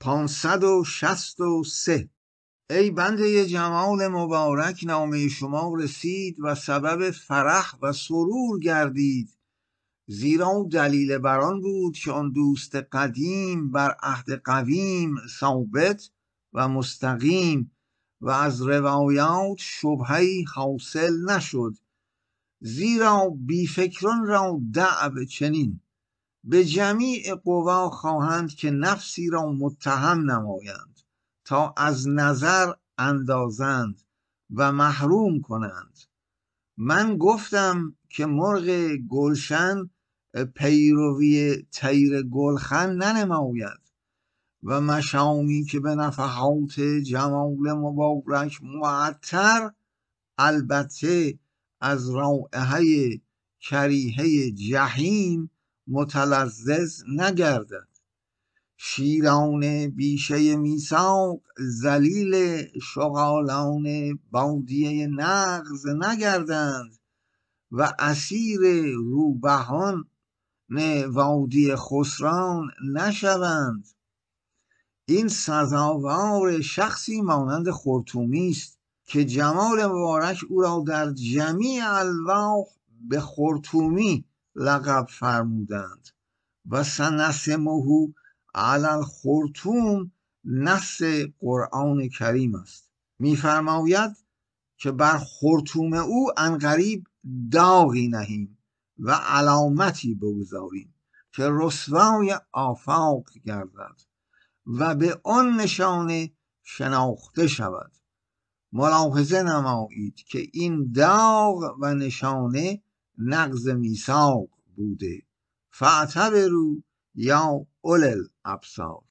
563. ای بنده جمال مبارک، نامه شما رسید و سبب فرح و سرور گردید، زیرا دلیل بران بود که آن دوست قدیم بر عهد قویم ثابت و مستقیم و از روایات شبهه‌ای حاصل نشد. زیرا بیفکران را دأب چنین به جمیع قوا خواهند که نفسی را متهم نمایند تا از نظر اندازند و محروم کنند. من گفتم که مرغ گلشن پیروی طیر گلخن ننماید و مشامی که به نفحات جمال مبارک معطر، البته از رائحه کریهه جحیم متلذذ نگردد. شیران بیشه میثاق ذلیل شغالان بادیه نغز نگردند و اسیر روبهان وادی خسران نشوند. این سزاوار شخصی مانند خرطومی است که جمال مبارک او را در جمیع الواح به خرطومی لقب فرمودند و سنسمه علی الخرطوم نص قرآن کریم است. می‌فرماید که بر خرطوم او عنقریب داغی نهیم و علامتی بگذاریم که رسوای آفاق گردد و به آن نشانه شناخته شود. ملاحظه نمایید که این داغ و نشانه نقض میثاق بوده. فاعتبروا یا اولی الابصار.